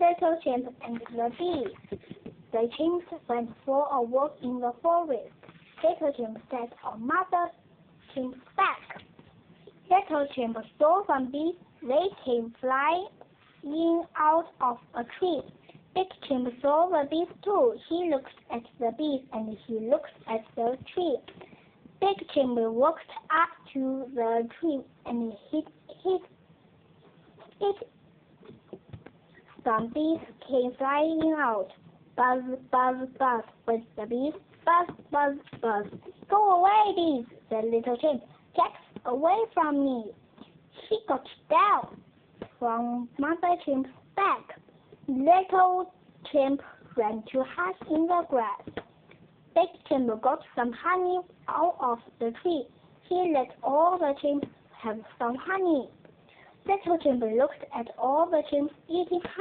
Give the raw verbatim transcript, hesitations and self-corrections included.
Little Chimp and the Bee. The chimps went for a walk in the forest. Little Chimp sat on Mother Chimp's back. Little Chimp saw some bees. They came flying out of a tree. Big Chimp saw the bees too. He looked at the bees and he looked at the tree. Big Chimp walked up to the tree and hit hit it. Some bees came flying out. Buzz, buzz, buzz went the bees. Buzz, buzz, buzz. Go away, bees, said Little Chimp. Get away from me. She got down from Mother Chimp's back. Little Chimp ran to hide in the grass. Big Chimp got some honey out of the tree. He let all the chimps have some honey. Little Chimp looked at all the chimps eating honey.